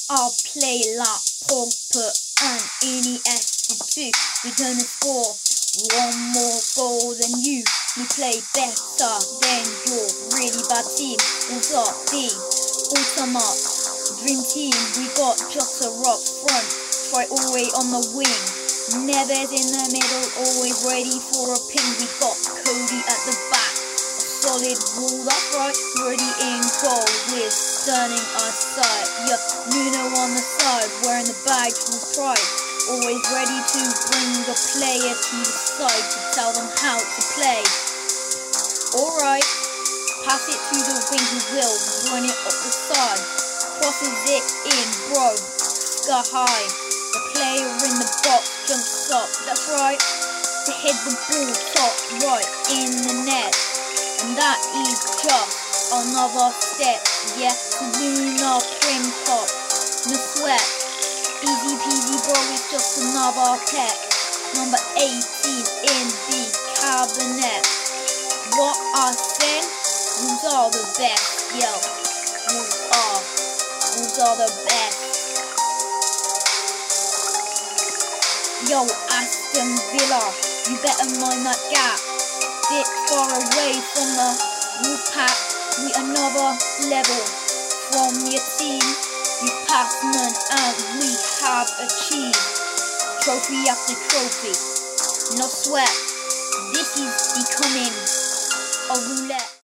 I'll play like Pogba and Iniesta. We're gonna score one more goal than you. We play better than your really bad team. What's up, the ultimate dream team? We got Jota up front, Troy always on the wing, Neves in the middle, always ready for a ping. We got Cody at the back, a solid wall, that's right, ready in goal with Sterling aside. Yup, Nuno on the side, wearing the badge with pride, always ready to bring the player to the side to tell them how to play. Alright, pass it to the wing who will run it up the side, crosses it in, bro, sky high. The player in the box jumps up, that's right, to hit the ball top right in the net. And that is just another step, yeah, to win our Prim Cup. No sweat, easy peasy bro, it's just another pet. Number 18 in the cabinet. What I said, Wolves are the best, yo. Wolves are the best. Yo, Aston Villa, you better mind that gap. Bit far away from the Wolf pack. We another level from your team. You passed none and we have achieved trophy after trophy. No sweat, this is becoming a roulette.